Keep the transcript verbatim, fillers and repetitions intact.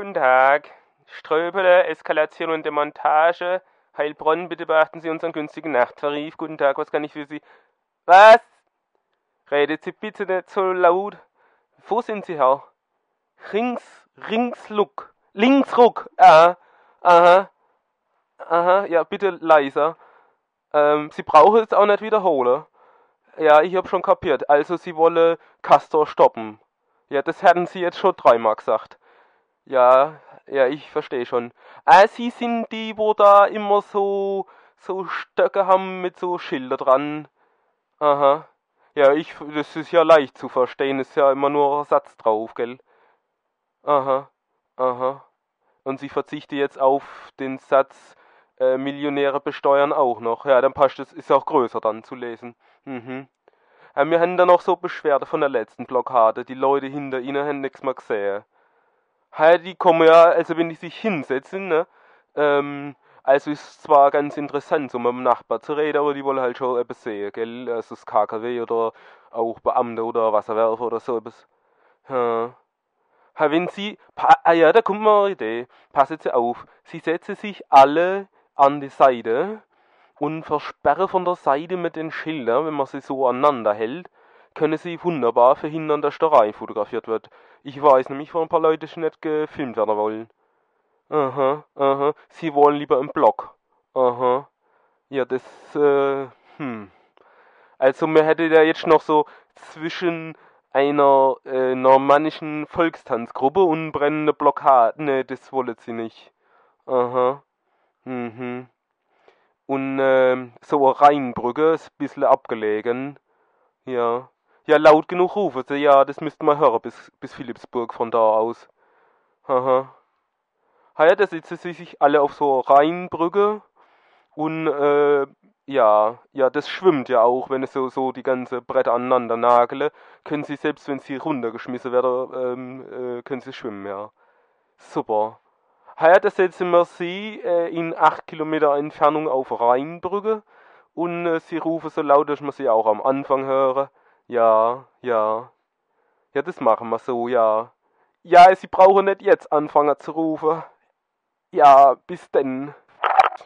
Guten Tag. Ströbele, Eskalation und Demontage. Heilbronn, bitte beachten Sie unseren günstigen Nachttarif. Guten Tag, was kann ich für Sie... Was? Redet Sie bitte nicht so laut. Wo sind Sie, Herr? Rings, Ringsluck. Linksruck. Ah, aha. Aha, ja, bitte leiser. Ähm, Sie brauchen es auch nicht wiederholen. Ja, ich hab schon kapiert. Also, Sie wollen Castor stoppen. Ja, das hatten Sie jetzt schon dreimal gesagt. Ja, ja, ich verstehe schon. Ah, Sie sind die, wo da immer so, so Stöcke haben mit so Schilder dran. Aha. Ja, ich, das ist ja leicht zu verstehen, ist ja immer nur ein Satz drauf, gell? Aha, aha. Und Sie verzichten jetzt auf den Satz, äh, Millionäre besteuern auch noch. Ja, dann passt es, ist auch größer dann zu lesen. Mhm. Ja, wir haben da noch so Beschwerde von der letzten Blockade. Die Leute hinter Ihnen haben nichts mehr gesehen. Ja, die kommen ja, also wenn die sich hinsetzen, ne, ähm, also ist zwar ganz interessant, so mit dem Nachbar zu reden, aber die wollen halt schon etwas sehen, gell, also das K K W oder auch Beamte oder Wasserwerfer oder so etwas. Ja. Ja, wenn sie, pa ah ja, da kommt mir eine Idee, passen Sie auf, Sie setzen sich alle an die Seite und versperren von der Seite mit den Schildern, wenn man sie so aneinander hält, können sie wunderbar verhindern, dass da rein fotografiert wird. Ich weiß nämlich von ein paar Leuten, die nicht gefilmt werden wollen. Aha, aha. Sie wollen lieber im Block. Aha. Ja, das, äh, hm. Also man hätte ja jetzt noch so zwischen einer äh, normannischen Volkstanzgruppe und brennende Blockade. Ne, das wollen sie nicht. Aha. Mhm. Und ähm, so eine Rheinbrücke ist ein bisschen abgelegen. Ja. Ja, laut genug rufen sie, ja, das müsste man hören bis, bis Philippsburg von da aus. Haha. Ha ja, da sitzen sie sich alle auf so einer Rheinbrücke und äh, ja, ja, das schwimmt ja auch, wenn es so, so die ganze Bretter aneinander nageln, können sie, selbst wenn sie runtergeschmissen werden, ähm, äh, können sie schwimmen, ja. Super. Ha ja, da setzen wir sie äh, in acht Kilometer Entfernung auf Rheinbrücke und äh, sie rufen so laut, dass man sie auch am Anfang hören. Ja, ja. Ja, das machen wir so, ja. Ja, sie brauchen nicht jetzt anfangen zu rufen. Ja, bis denn.